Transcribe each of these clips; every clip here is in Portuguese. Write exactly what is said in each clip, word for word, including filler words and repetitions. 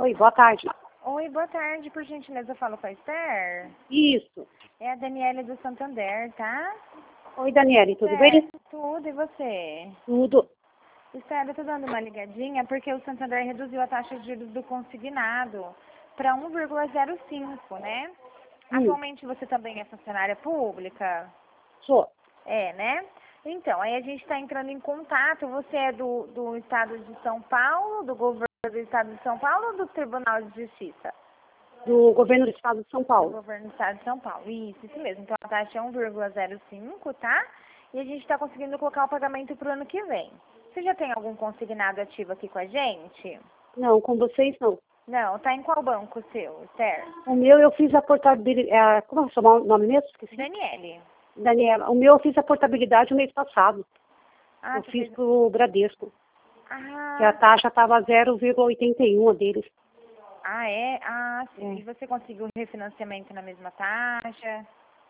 Oi, boa tarde. Oi, boa tarde. Por gentileza, eu falo com a Esther. Isso. É a Daniela do Santander, tá? Oi, Daniela, tudo Esther, bem? tudo, e você? Tudo. Esther, eu tô dando uma ligadinha porque o Santander reduziu a taxa de juros do consignado para um vírgula zero cinco, né? Hum, Atualmente você também é funcionária pública? sou. É, né? Então, aí a gente está entrando em contato. Você é do, do Estado de São Paulo, do governo do Estado de São Paulo ou do Tribunal de Justiça? Do governo do estado de São Do Paulo. governo do Estado de São Paulo. Isso, isso mesmo. Então a taxa é um vírgula zero cinco, tá? E a gente está conseguindo colocar o pagamento para o ano que vem. Você já tem algum consignado ativo aqui com a gente? Não, com vocês não. Não, tá em qual banco seu, Esther? O meu eu fiz a portabilidade. Como é o seu nome mesmo? Esqueci. Daniele. Daniela, o meu eu fiz a portabilidade no mês passado. Ah, Eu você fiz fez... pro Bradesco. Que a Ah, taxa estava zero vírgula oitenta e um a deles. ah, é? Ah, sim. É. E você conseguiu refinanciamento na mesma taxa?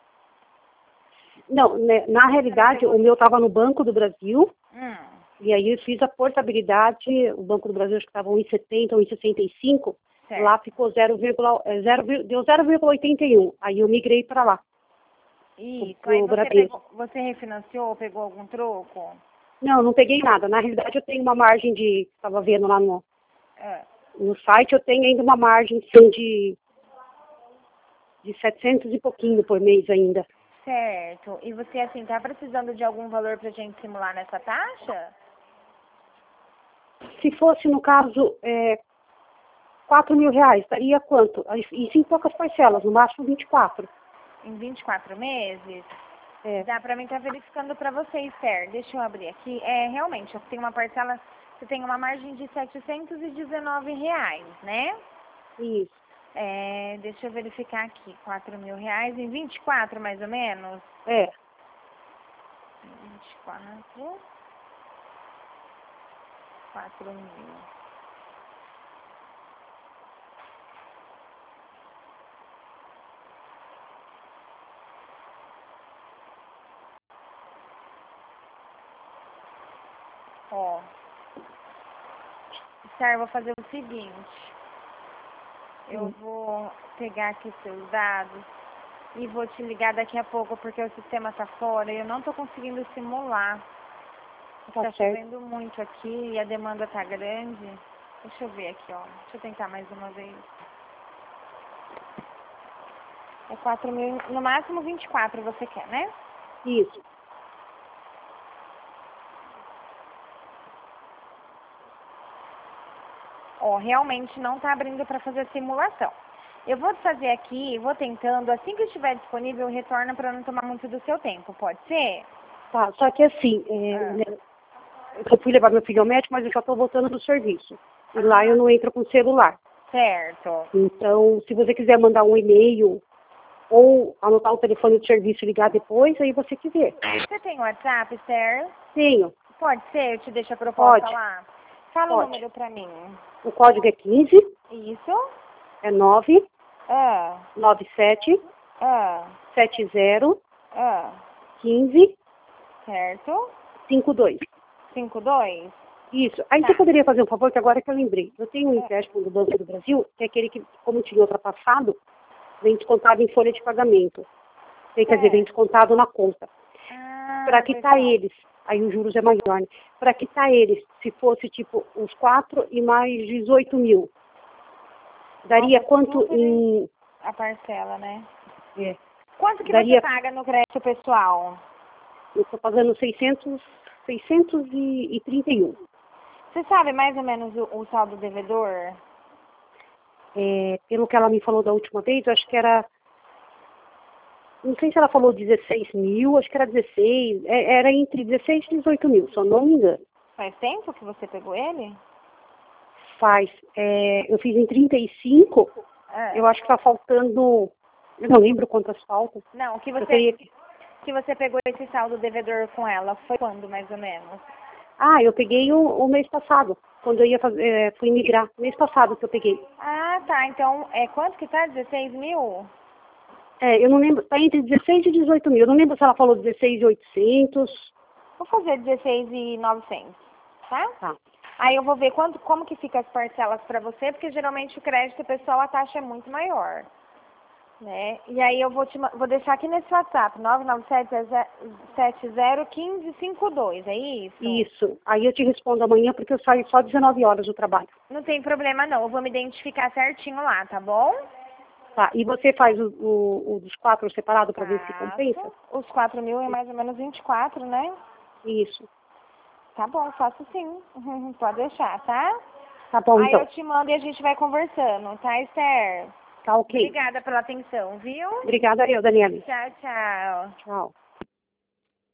Não, né, na realidade, o meu estava no Banco do Brasil. Hum, E aí eu fiz a portabilidade, o Banco do Brasil acho que estava um vírgula setenta, um vírgula sessenta e cinco, certo. lá ficou zero, é, zero, deu zero vírgula oitenta e um. Aí eu migrei para lá, Isso. pro Aí você Bradesco. pegou, você refinanciou, pegou algum troco? Não, não peguei nada. Na realidade eu tenho uma margem de, estava vendo lá no, Ah. no site, eu tenho ainda uma margem sim, de, de setecentos e pouquinho por mês ainda. Certo. E você, assim, tá precisando de algum valor pra gente simular nessa taxa? Se fosse, no caso, é, quatro mil reais, daria quanto? Isso em poucas parcelas, no máximo vinte e quatro. Em vinte e quatro meses? É, Dá pra mim estar verificando pra você, Esther. Deixa eu abrir aqui. É, realmente, eu tenho uma parcela, você tem uma margem de setecentos e dezenove reais, né? isso. É, deixa eu verificar aqui. quatro mil reais em vinte e quatro, mais ou menos? É, vinte e quatro. quatro mil. Ó. Esther, eu vou fazer o seguinte. Eu hum, vou pegar aqui seus dados e vou te ligar daqui a pouco porque o sistema tá fora e eu não tô conseguindo simular. tá Tá certo. chovendo muito aqui e a demanda tá grande. Deixa eu ver aqui, ó. Deixa eu tentar mais uma vez. É quatro mil, no máximo vinte e quatro você quer, né? Isso. Ó, realmente não tá abrindo para fazer a simulação. Eu vou fazer aqui, vou tentando, assim que estiver disponível, retorna para não tomar muito do seu tempo, pode ser? Tá, só que assim, é, Ah, né, eu fui levar meu filho ao médico, mas eu já estou voltando do serviço. E lá eu ah, não entro com celular. certo. Então, se você quiser mandar um e-mail ou anotar o telefone do serviço e ligar depois, aí você que vê. Você tem WhatsApp, Esther? Tenho, Pode ser, eu te deixo a proposta pode, lá. Fala o pode. número pra mim. O código é quinze, Isso? é nove Ah, nove sete ah, sete zero ah. quinze Certo? cinquenta e dois. cinco dois? Isso. Aí você Tá. poderia fazer um favor, que agora que eu lembrei. Eu tenho um Ah, empréstimo do Banco do Brasil, que é aquele que, como tinha ultrapassado, vem descontado em folha de pagamento. Quer dizer, vem certo. descontado na conta. Para Ah, quitar legal. eles, aí os juros é maior, né? Para quitar eles, se fosse tipo uns quatro e mais dezoito mil, daria Nossa, quanto super em. a parcela, né? É, Quanto que você daria, paga no crédito pessoal? eu estou pagando seiscentos, seiscentos e trinta e um. Você sabe mais ou menos o, o saldo devedor? É, pelo que ela me falou da última vez, eu acho que era. Não sei se ela falou dezesseis mil, acho que era dezesseis, é, era entre dezesseis e dezoito mil, se eu não me engano. Faz tempo que você pegou ele? Faz. É, eu fiz em trinta e cinco, Ah. eu acho que está faltando. Eu não lembro quantas faltam. Não, que Eu você, teria que. que você pegou esse saldo devedor com ela, foi quando mais ou menos? Ah, eu peguei o, o mês passado, quando eu ia fazer, é, fui migrar. Mês passado que eu peguei. Ah, tá. Então, é quanto que tá? dezesseis mil? É, eu não lembro, está entre dezesseis e dezoito mil. Eu não lembro se ela falou dezesseis mil e oitocentos. Vou fazer dezesseis mil e novecentos, tá? Tá. Aí eu vou ver quanto, como que fica as parcelas para você, porque geralmente o crédito pessoal a taxa é muito maior. Né? E aí eu vou, te, vou deixar aqui nesse WhatsApp, nove nove sete sete zero um cinco cinco dois, é isso? Isso. Aí eu te respondo amanhã, porque eu saio só dezenove horas do trabalho. Não tem problema não, eu vou me identificar certinho lá, tá bom? Tá, e você faz o, o, o dos quatro separado para ver se Faço. compensa? Os quatro mil é mais ou menos vinte e quatro, né? Isso. Tá bom, faço sim. Pode deixar, tá? Tá bom, Aí então. eu te mando e a gente vai conversando, tá, Esther? Tá ok. Obrigada pela atenção, viu? Obrigada eu, Daniela. Tchau, tchau. Tchau.